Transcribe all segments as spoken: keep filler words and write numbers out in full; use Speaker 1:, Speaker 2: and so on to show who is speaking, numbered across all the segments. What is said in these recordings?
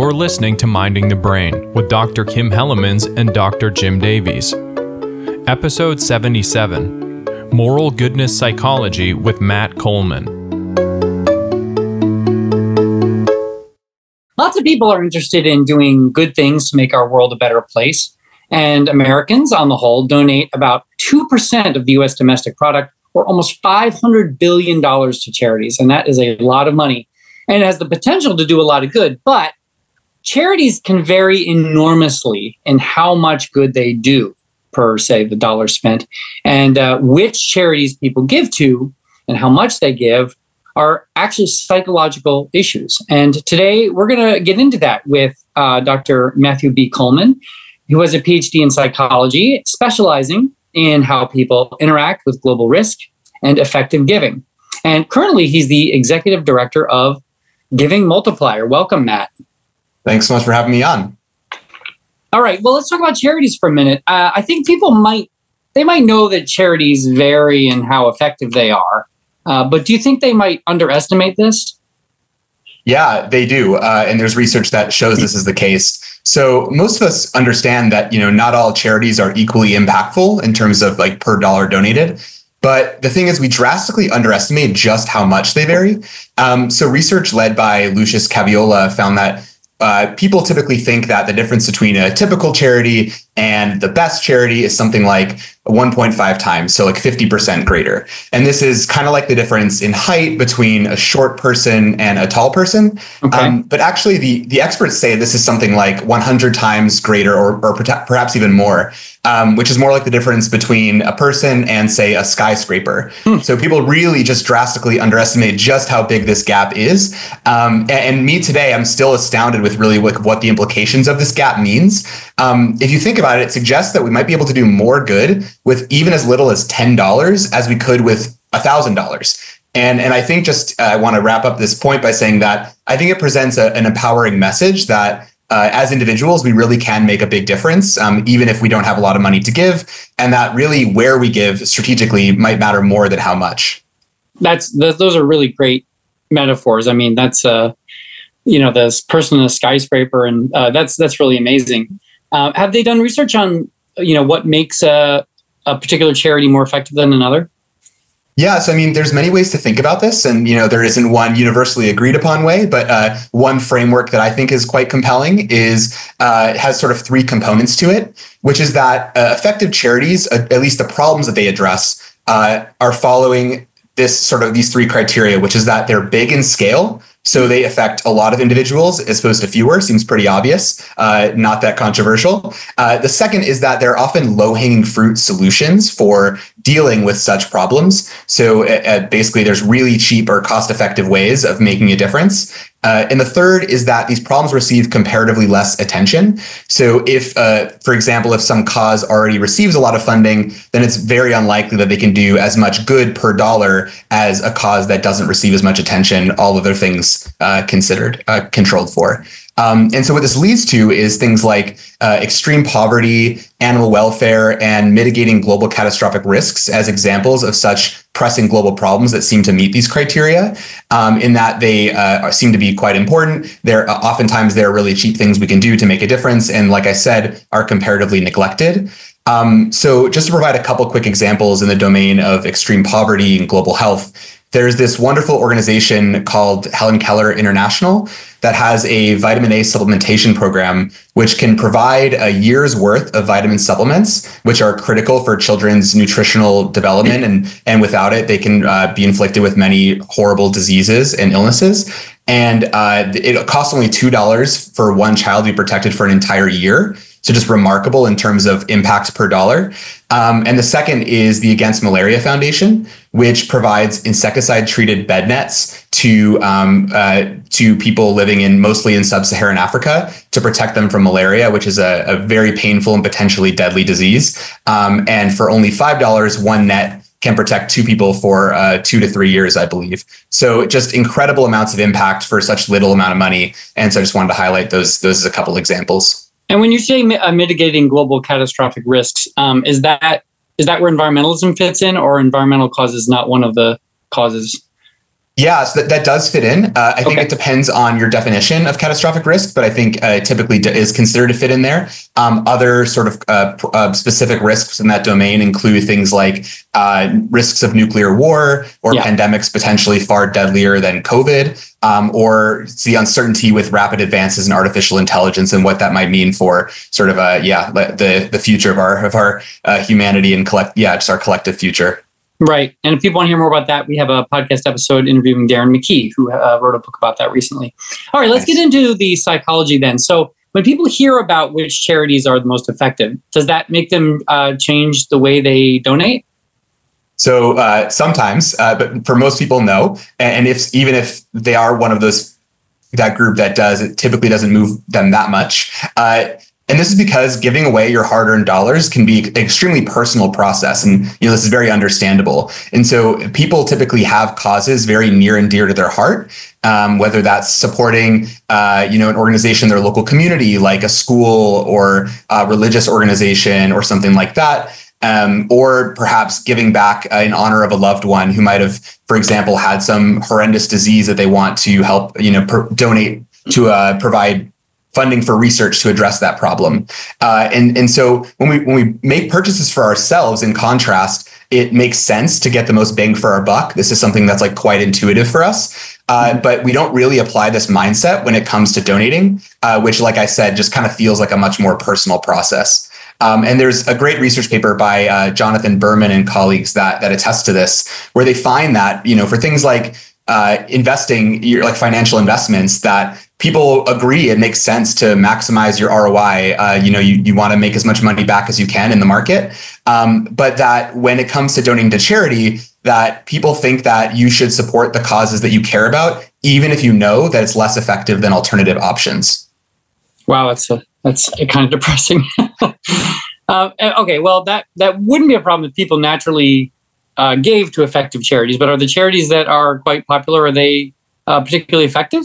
Speaker 1: You're listening to Minding the Brain with Doctor Kim Hellemans and Doctor Jim Davies. Episode seventy-seven, Moral Goodness Psychology with Matt Coleman.
Speaker 2: Lots of people are interested in doing good things to make our world a better place. And Americans, on the whole, donate about two percent of the U S domestic product, or almost five hundred billion dollars to charities. And that is a lot of money. And it has the potential to do a lot of good. But charities can vary enormously in how much good they do per, say, the dollar spent. And uh, which charities people give to and how much they give are actually psychological issues. And today we're going to get into that with uh, Doctor Matthew B. Coleman, who has a P H D in psychology, specializing in how people interact with global risk and effective giving. And currently he's the executive director of Giving Multiplier. Welcome, Matt.
Speaker 3: Thanks so much for having me on.
Speaker 2: All right. Well, let's talk about charities for a minute. Uh, I think people might, they might know that charities vary in how effective they are. Uh, but do you think they might underestimate this?
Speaker 3: Yeah, they do. Uh, and there's research that shows this is the case. So most of us understand that, you know, not all charities are equally impactful in terms of like per dollar donated. But the thing is, we drastically underestimate just how much they vary. Um, so research led by Lucius Caviola found that Uh, people typically think that the difference between a typical charity and the best charity is something like one point five times, so like fifty percent greater. And this is kind of like the difference in height between a short person and a tall person.
Speaker 2: Okay.
Speaker 3: Um, but actually, the, the experts say this is something like one hundred times greater, or, or perhaps even more, um, which is more like the difference between a person and, say, a skyscraper. Hmm. So people really just drastically underestimate just how big this gap is. Um, and, and me today, I'm still astounded with really what, what the implications of this gap means. Um, if you think about it, it suggests that we might be able to do more good with even as little as ten dollars as we could with one thousand dollars. And, and I think just uh, I want to wrap up this point by saying that I think it presents a, an empowering message that uh, as individuals, we really can make a big difference, um, even if we don't have a lot of money to give, and that really where we give strategically might matter more than how much.
Speaker 2: That's th- those are really great metaphors. I mean, that's uh, you know, this person in a skyscraper, and uh, that's that's really amazing. Uh, have they done research on, you know, what makes a, a particular charity more effective than another?
Speaker 3: Yeah, so I mean, there's many ways to think about this, and you know, there isn't one universally agreed upon way. But uh, one framework that I think is quite compelling is uh, it has sort of three components to it, which is that uh, effective charities, uh, at least the problems that they address, uh, are following this sort of these three criteria, which is that they're big in scale. So they affect a lot of individuals as opposed to fewer. Seems pretty obvious, uh, not that controversial. Uh, the second is that they're often low-hanging fruit solutions for dealing with such problems. So uh, basically, there's really cheap or cost-effective ways of making a difference. Uh, and the third is that these problems receive comparatively less attention. So if, uh, for example, if some cause already receives a lot of funding, then it's very unlikely that they can do as much good per dollar as a cause that doesn't receive as much attention, all other things uh, considered, uh, controlled for. Um, and so what this leads to is things like uh, extreme poverty, animal welfare, and mitigating global catastrophic risks as examples of such pressing global problems that seem to meet these criteria, um, in that they uh, seem to be quite important. They're uh, oftentimes they're really cheap things we can do to make a difference, and like I said, are comparatively neglected. Um, so just to provide a couple quick examples in the domain of extreme poverty and global health, there's this wonderful organization called Helen Keller International that has a vitamin A supplementation program, which can provide a year's worth of vitamin supplements, which are critical for children's nutritional development. And, and without it, they can uh, be inflicted with many horrible diseases and illnesses. And uh, it costs only two dollars for one child to be protected for an entire year. So just remarkable in terms of impact per dollar. Um, and the second is the Against Malaria Foundation, which provides insecticide-treated bed nets to um, uh, to people living in mostly in sub-Saharan Africa to protect them from malaria, which is a, a very painful and potentially deadly disease. Um, and for only five dollars, one net can protect two people for uh, two to three years, I believe. So just incredible amounts of impact for such little amount of money. And so I just wanted to highlight those those as a couple examples.
Speaker 2: And when you say uh, mitigating global catastrophic risks, um, is that is that where environmentalism fits in, or environmental causes not one of the causes?
Speaker 3: Yeah, so that, that does fit in. Uh, I think
Speaker 2: Okay.
Speaker 3: it depends on your definition of catastrophic risk, but I think uh, typically d- is considered to fit in there. Um, other sort of uh, pr- uh, specific risks in that domain include things like uh, risks of nuclear war or
Speaker 2: Yeah.
Speaker 3: pandemics potentially far deadlier than COVID, um, or it's the uncertainty with rapid advances in artificial intelligence and what that might mean for sort of uh, yeah the the future of our of our uh, humanity and collect yeah just our collective future.
Speaker 2: Right. And if people want to hear more about that, we have a podcast episode interviewing Darren McKee, who uh, wrote a book about that recently. All right, let's
Speaker 3: Nice.
Speaker 2: get into the psychology then. So when people hear about which charities are the most effective, does that make them uh, change the way they donate?
Speaker 3: So uh, sometimes, uh, but for most people, no. And if even if they are one of those that group that does, it typically doesn't move them that much. Uh, and this is because giving away your hard-earned dollars can be an extremely personal process, and you know this is very understandable. And so people typically have causes very near and dear to their heart, um, whether that's supporting uh, you know an organization in their local community, like a school or a religious organization or something like that. Um, or perhaps giving back uh, in honor of a loved one who might have, for example, had some horrendous disease that they want to help, you know, per- donate to uh, provide funding for research to address that problem. Uh, and and so when we when we make purchases for ourselves, in contrast, it makes sense to get the most bang for our buck. This is something that's like quite intuitive for us. Uh, but we don't really apply this mindset when it comes to donating, uh, which, like I said, just kind of feels like a much more personal process. Um, and there's a great research paper by uh, Jonathan Berman and colleagues that that attests to this, where they find that, you know, for things like uh, investing, your like financial investments, that people agree it makes sense to maximize your R O I. Uh, you know, you, you want to make as much money back as you can in the market. Um, but that when it comes to donating to charity, that people think that you should support the causes that you care about, even if you know that it's less effective than alternative options.
Speaker 2: Wow, that's a, that's kind of depressing. uh, okay, well, that that wouldn't be a problem if people naturally uh, gave to effective charities. But are the charities that are quite popular, are they uh, particularly effective?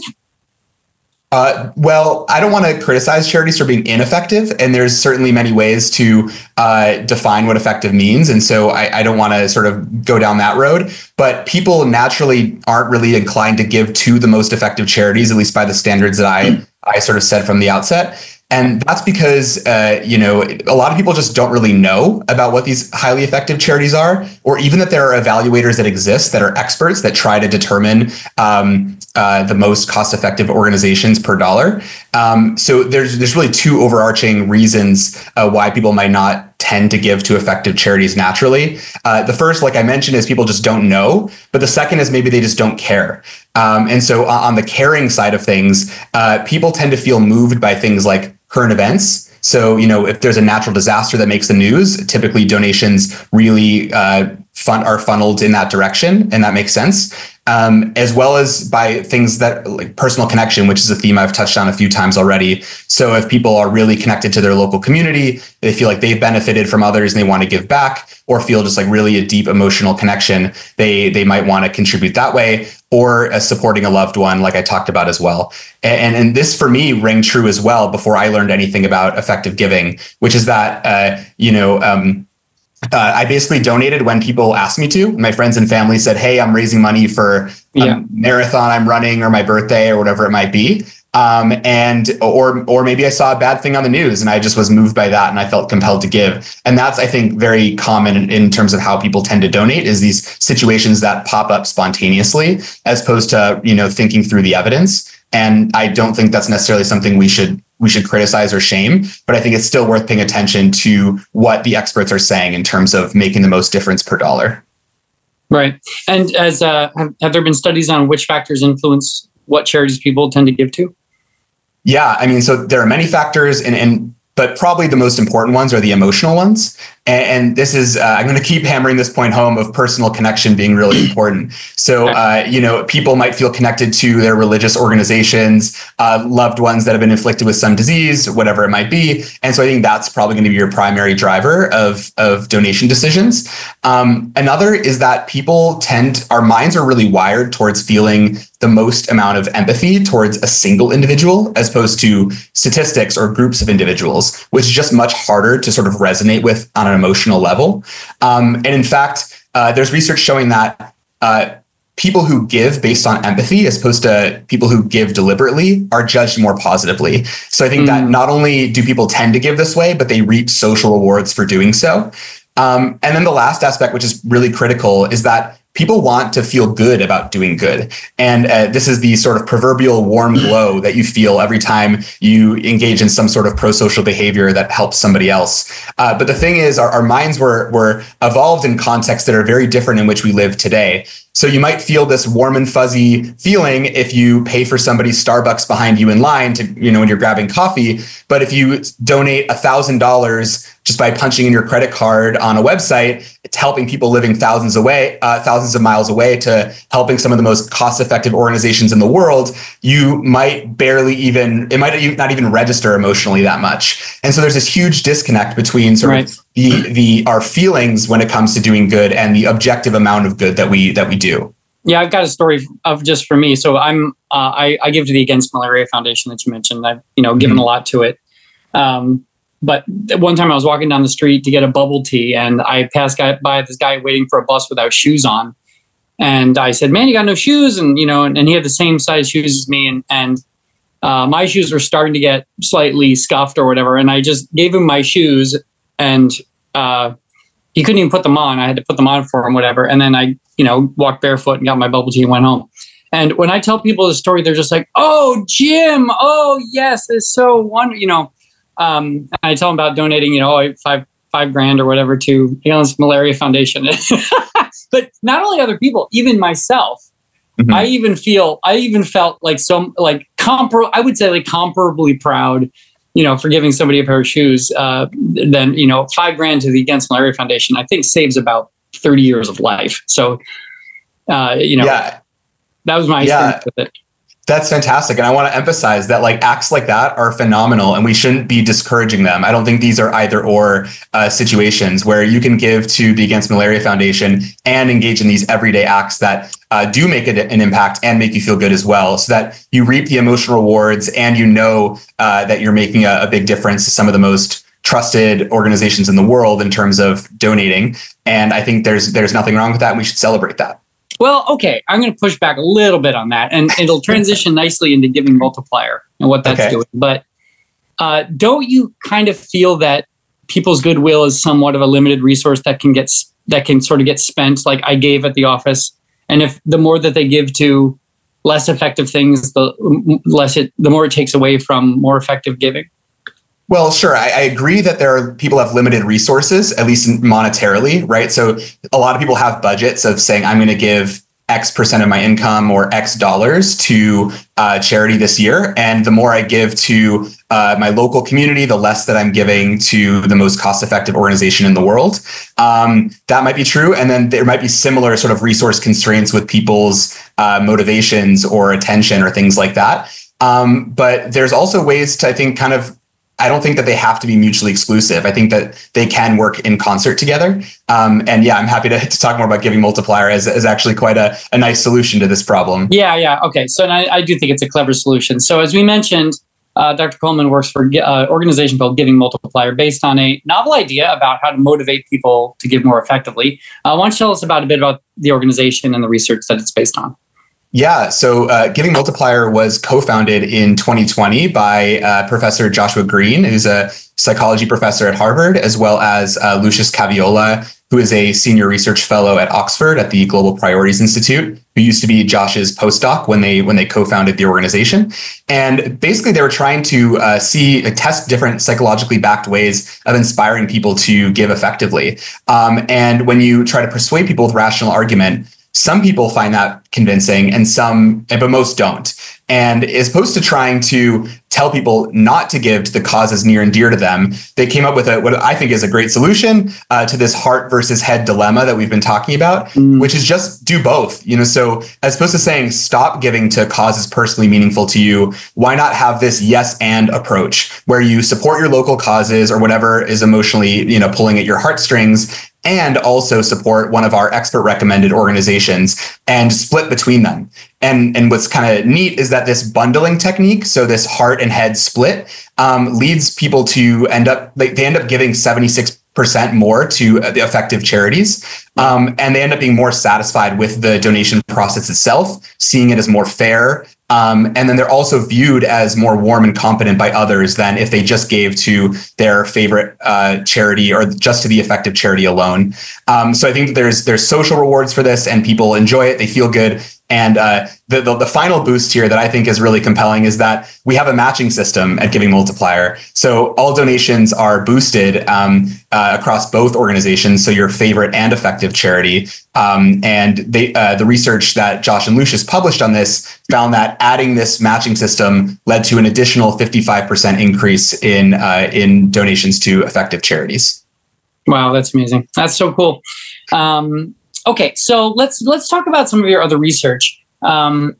Speaker 3: Uh, well, I don't want to criticize charities for being ineffective, and there's certainly many ways to uh, define what effective means. And so I, I don't want to sort of go down that road. But people naturally aren't really inclined to give to the most effective charities, at least by the standards that I, I sort of said from the outset. And that's because, uh, you know, a lot of people just don't really know about what these highly effective charities are, or even that there are evaluators that exist that are experts that try to determine um, uh, the most cost-effective organizations per dollar. Um, so there's there's really two overarching reasons uh, why people might not tend to give to effective charities naturally. Uh, the first, like I mentioned, is people just don't know. But the second is maybe they just don't care. Um, and so on the caring side of things, uh, people tend to feel moved by things like current events. So, you know, if there's a natural disaster that makes the news, typically donations really uh, fun are funneled in that direction, and that makes sense. Um, as well as by things that like personal connection, which is a theme I've touched on a few times already. So if people are really connected to their local community, they feel like they've benefited from others and they want to give back, or feel just like really a deep emotional connection, they they might want to contribute that way, or as supporting a loved one, like I talked about as well. And, and this for me rang true as well before I learned anything about effective giving, which is that, uh, you know, um, Uh, I basically donated when people asked me to. My friends and family said, "Hey, I'm raising money for
Speaker 2: Yeah.
Speaker 3: a marathon I'm running or my birthday or whatever it might be." Um, and or or maybe I saw a bad thing on the news and I just was moved by that and I felt compelled to give. And that's, I think, very common in, in terms of how people tend to donate, is these situations that pop up spontaneously as opposed to, you know, thinking through the evidence. And I don't think that's necessarily something we should we should criticize or shame, but I think it's still worth paying attention to what the experts are saying in terms of making the most difference per dollar.
Speaker 2: Right. And as uh, have, have there been studies on which factors influence what charities people tend to give to?
Speaker 3: Yeah, I mean, so there are many factors, and and but probably the most important ones are the emotional ones. And, and this is, uh, I'm going to keep hammering this point home of personal connection being really important. So, uh, you know, people might feel connected to their religious organizations, uh, loved ones that have been inflicted with some disease, whatever it might be. And so I think that's probably going to be your primary driver of, of donation decisions. Um, another is that people tend, our minds are really wired towards feeling the most amount of empathy towards a single individual as opposed to statistics or groups of individuals, which is just much harder to sort of resonate with on an emotional level. Um, and in fact, uh, there's research showing that uh, people who give based on empathy as opposed to people who give deliberately are judged more positively. So I think mm. that not only do people tend to give this way, but they reap social rewards for doing so. Um, and then the last aspect, which is really critical, is that people want to feel good about doing good. And uh, this is the sort of proverbial warm glow that you feel every time you engage in some sort of pro-social behavior that helps somebody else. Uh, but the thing is, our, our minds were, were evolved in contexts that are very different in which we live today. So you might feel this warm and fuzzy feeling if you pay for somebody's Starbucks behind you in line to, you know, when you're grabbing coffee. But if you donate a thousand dollars just by punching in your credit card on a website, it's helping people living thousands away, uh, thousands of miles away to helping some of the most cost-effective organizations in the world. You might barely even, it might not even register emotionally that much. And so there's this huge disconnect between sort right. of the the our feelings when it comes to doing good and the objective amount of good that we that we do.
Speaker 2: Yeah, I've got a story of just for me. So I'm uh, I, I give to the Against Malaria Foundation that you mentioned. I've you know given mm-hmm. a lot to it. Um, But one time I was walking down the street to get a bubble tea, and I passed by this guy waiting for a bus without shoes on. And I said, "Man, you got no shoes?" And you know, and, and he had the same size shoes as me, and and uh, my shoes were starting to get slightly scuffed or whatever. And I just gave him my shoes, and uh, he couldn't even put them on. I had to put them on for him, whatever. And then I, you know, walked barefoot and got my bubble tea and went home. And when I tell people the story, they're just like, "Oh, Jim! Oh, yes, it's so wonderful," you know. Um, and I tell them about donating, you know, five five grand or whatever to Against Malaria Foundation. But not only other people, even myself, mm-hmm. I even feel, I even felt like some, like compar, I would say like comparably proud, you know, for giving somebody a pair of shoes. Uh, then you know, five grand to the Against Malaria Foundation, I think saves about thirty years of life. So, uh, you know, yeah. that was my experience yeah. with it.
Speaker 3: That's fantastic. And I want to emphasize that like acts like that are phenomenal and we shouldn't be discouraging them. I don't think these are either or uh, situations where you can give to the Against Malaria Foundation and engage in these everyday acts that uh, do make it an impact and make you feel good as well, so that you reap the emotional rewards and you know uh, that you're making a, a big difference to some of the most trusted organizations in the world in terms of donating. And I think there's there's nothing wrong with that. And we should celebrate that.
Speaker 2: Well, okay, I'm going to push back a little bit on that, and it'll transition nicely into Giving Multiplier and what that's okay. doing. But uh, don't you kind of feel that people's goodwill is somewhat of a limited resource that can get that can sort of get spent? Like I gave at the office, and if the more that they give to less effective things, the less it, the more it takes away from more effective giving.
Speaker 3: Well, sure. I, I agree that there are people have limited resources, at least monetarily, right? So a lot of people have budgets of saying, I'm going to give X percent of my income or X dollars to uh, charity this year. And the more I give to uh, my local community, the less that I'm giving to the most cost-effective organization in the world. Um, that might be true. And then there might be similar sort of resource constraints with people's uh, motivations or attention or things like that. Um, but there's also ways to, I think, kind of I don't think that they have to be mutually exclusive. I think that they can work in concert together. Um, and yeah, I'm happy to, to talk more about Giving Multiplier as, as actually quite a, a nice solution to this problem.
Speaker 2: Yeah, yeah. Okay. So I, I do think it's a clever solution. So as we mentioned, uh, Doctor Coleman works for an uh, organization called Giving Multiplier based on a novel idea about how to motivate people to give more effectively. Uh, why don't you tell us about a bit about the organization and the research that it's based on?
Speaker 3: Yeah, so uh, Giving Multiplier was co-founded in twenty twenty by uh, Professor Joshua Green, who's a psychology professor at Harvard, as well as uh, Lucius Caviola, who is a senior research fellow at Oxford at the Global Priorities Institute, who used to be Josh's postdoc when they when they co-founded the organization. And basically, they were trying to uh, see uh, test different psychologically backed ways of inspiring people to give effectively. Um, and when you try to persuade people with rational argument, some people find that convincing and some, but most don't. And as opposed to trying to tell people not to give to the causes near and dear to them, they came up with a, what I think is a great solution uh, to this heart versus head dilemma that we've been talking about, mm. which is just do both. You know, so as opposed to saying stop giving to causes personally meaningful to you, why not have this yes and approach where you support your local causes or whatever is emotionally, you know, pulling at your heartstrings, and also support one of our expert recommended organizations and split between them. And, and what's kind of neat is that this bundling technique, so this heart and head split, um, leads people to end up, like, they end up giving seventy-six percent more to the effective charities. Um, and they end up being more satisfied with the donation process itself, seeing it as more fair. Um, and then they're also viewed as more warm and competent by others than if they just gave to their favorite uh, charity or just to the effective charity alone. Um, so I think that there's there's social rewards for this, and people enjoy it. They feel good. And uh, the, the the final boost here that I think is really compelling is that we have a matching system at Giving Multiplier. So all donations are boosted um, uh, across both organizations, so your favorite and effective charity. Um, and they, uh, the research that Josh and Lucius published on this found that adding this matching system led to an additional fifty-five percent increase in uh, in donations to effective charities.
Speaker 2: Wow, that's amazing. That's so cool. Um, Okay, so let's let's talk about some of your other research. Um,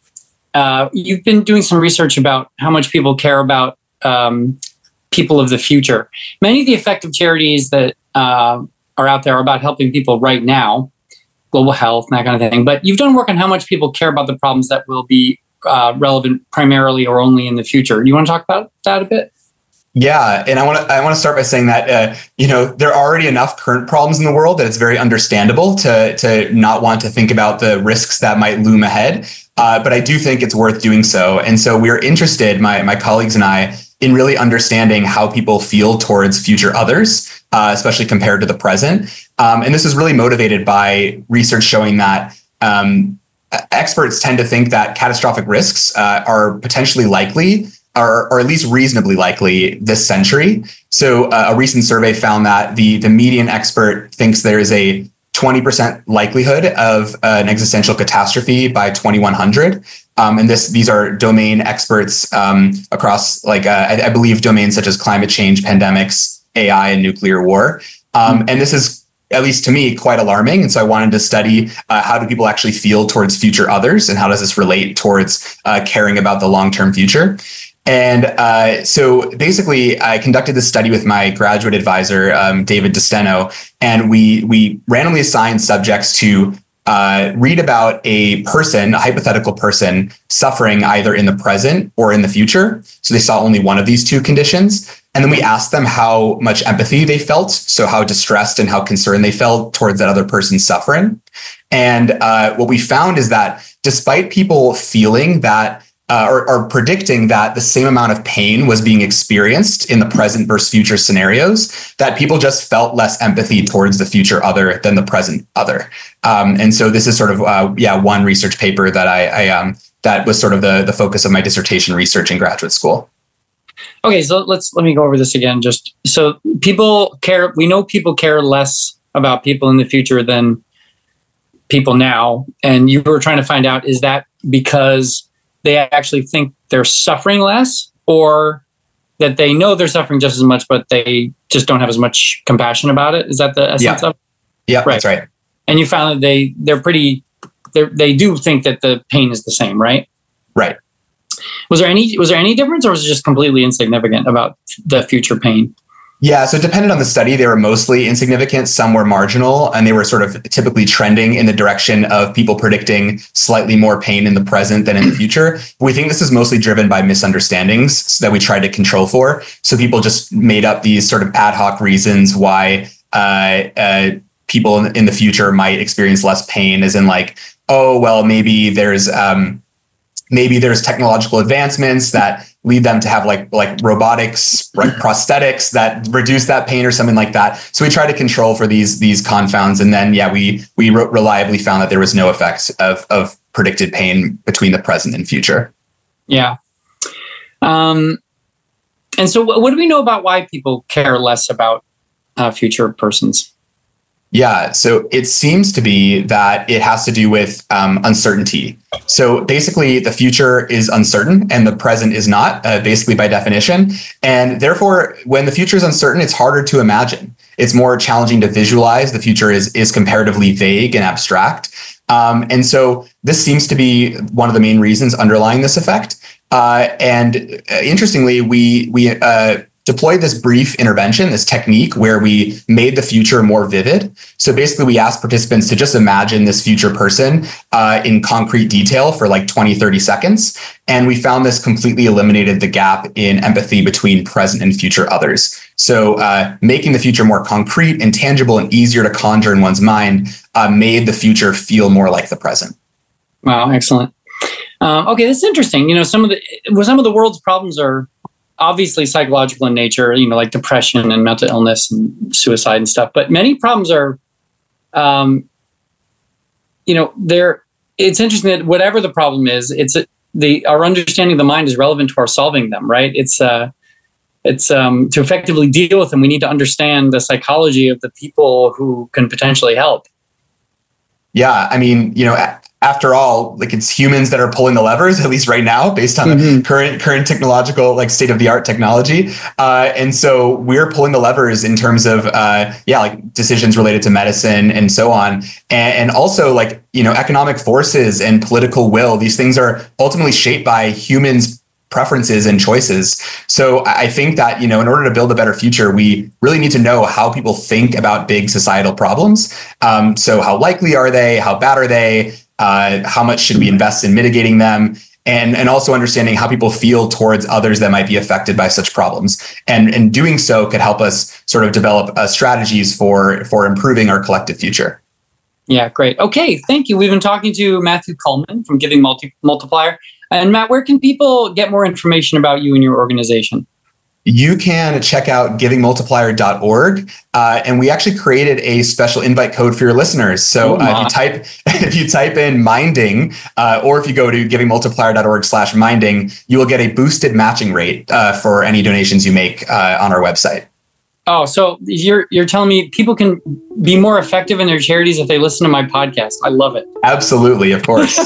Speaker 2: uh, you've been doing some research about how much people care about um, people of the future. Many of the effective charities that uh, are out there are about helping people right now, global health and that kind of thing. But you've done work on how much people care about the problems that will be uh, relevant primarily or only in the future. Do you want to talk about that a bit?
Speaker 3: Yeah, and I want to I want to start by saying that uh, you know there are already enough current problems in the world that it's very understandable to to not want to think about the risks that might loom ahead. Uh, but I do think it's worth doing so, and so we're interested, my my colleagues and I, in really understanding how people feel towards future others, uh, especially compared to the present. Um, and this is really motivated by research showing that um, experts tend to think that catastrophic risks uh, are potentially likely. Or, or at least reasonably likely this century. So uh, a recent survey found that the, the median expert thinks there is a twenty percent likelihood of uh, an existential catastrophe by twenty-one hundred. Um, and this these are domain experts um, across, like uh, I, I believe, domains such as climate change, pandemics, A I, and nuclear war. Um, and this is, at least to me, quite alarming. And so I wanted to study uh, how do people actually feel towards future others, and how does this relate towards uh, caring about the long-term future. And uh, so basically, I conducted this study with my graduate advisor, um, David DeSteno, and we we randomly assigned subjects to uh, read about a person, a hypothetical person, suffering either in the present or in the future. So they saw only one of these two conditions. And then we asked them how much empathy they felt, so how distressed and how concerned they felt towards that other person's suffering. And uh, what we found is that despite people feeling that Uh, or, or predicting that the same amount of pain was being experienced in the present versus future scenarios, that people just felt less empathy towards the future other than the present other. Um, and so this is sort of, uh, yeah, one research paper that I, I um, that was sort of the, the focus of my dissertation research in graduate school.
Speaker 2: Okay, so let's let me go over this again. Just so people care, we know people care less about people in the future than people now. And you were trying to find out, is that because they actually think they're suffering less, or that they know they're suffering just as much, but they just don't have as much compassion about it? Is that the essence
Speaker 3: yeah.
Speaker 2: of it?
Speaker 3: Yeah,
Speaker 2: right.
Speaker 3: That's right.
Speaker 2: And you found that they, they're pretty, they're, they do think that the pain is the same, right?
Speaker 3: Right.
Speaker 2: Was there any, was there any difference, or was it just completely insignificant about the future pain?
Speaker 3: Yeah, so it depended on the study. They were mostly insignificant, some were marginal, and they were sort of typically trending in the direction of people predicting slightly more pain in the present than in the future. We think this is mostly driven by misunderstandings that we tried to control for. So people just made up these sort of ad hoc reasons why uh, uh, people in, in the future might experience less pain, as in like, oh, well, maybe there's um, maybe there's technological advancements that lead them to have like like robotics, like prosthetics that reduce that pain or something like that. So we try to control for these these confounds, and then yeah, we we re- reliably found that there was no effects of of predicted pain between the present and future.
Speaker 2: Yeah. Um, and so, what do we know about why people care less about uh, future persons?
Speaker 3: Yeah, so it seems to be that it has to do with um, uncertainty. So basically, the future is uncertain and the present is not, uh, basically by definition. And therefore, when the future is uncertain, it's harder to imagine. It's more challenging to visualize. The future is, is comparatively vague and abstract. Um, and so this seems to be one of the main reasons underlying this effect. Uh, and uh, interestingly, we we uh, deployed this brief intervention, this technique where we made the future more vivid. So basically, we asked participants to just imagine this future person uh, in concrete detail for like twenty, thirty seconds. And we found this completely eliminated the gap in empathy between present and future others. So uh, making the future more concrete and tangible and easier to conjure in one's mind uh, made the future feel more like the present.
Speaker 2: Wow, excellent. Um, okay, this is interesting. You know, some of the well, some of the world's problems are obviously psychological in nature. You know, like depression and mental illness and suicide and stuff. But many problems are, um, you know, they're. It's interesting that whatever the problem is, it's a, the our understanding of the mind is relevant to our solving them. Right? It's uh, it's um, to effectively deal with them. We need to understand the psychology of the people who can potentially help.
Speaker 3: Yeah, I mean, you know. After all, like it's humans that are pulling the levers, at least right now, based on mm-hmm. the current current technological, like state of the art technology. Uh, and so we're pulling the levers in terms of, uh, yeah, like decisions related to medicine and so on. And, and also like, you know, economic forces and political will. These things are ultimately shaped by humans' preferences and choices. So I think that, you know, in order to build a better future, we really need to know how people think about big societal problems. Um, so how likely are they? How bad are they? Uh, how much should we invest in mitigating them? And, and also understanding how people feel towards others that might be affected by such problems. And, and doing so could help us sort of develop uh, strategies for, for improving our collective future.
Speaker 2: Yeah, great. Okay, thank you. We've been talking to Matthew Kuhlman from Giving Multi- Multiplier. And Matt, where can people get more information about you and your organization?
Speaker 3: You can check out giving multiplier dot org, uh, and we actually created a special invite code for your listeners. So oh uh, if you type if you type in minding, uh, or if you go to giving multiplier dot org slash minding, you will get a boosted matching rate uh, for any donations you make uh, on our website.
Speaker 2: Oh, so you're you're telling me people can be more effective in their charities if they listen to my podcast. I love it.
Speaker 3: Absolutely, of course.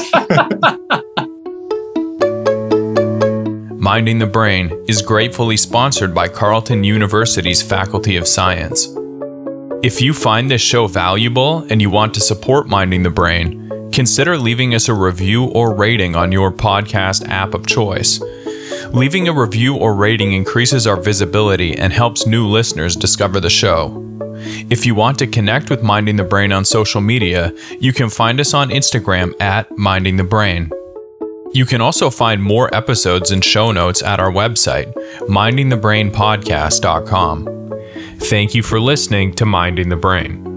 Speaker 1: Minding the Brain is gratefully sponsored by Carleton University's Faculty of Science. If you find this show valuable and you want to support Minding the Brain, consider leaving us a review or rating on your podcast app of choice. Leaving a review or rating increases our visibility and helps new listeners discover the show. If you want to connect with Minding the Brain on social media, you can find us on Instagram at Minding the Brain. You can also find more episodes and show notes at our website, minding the brain podcast dot com. Thank you for listening to Minding the Brain.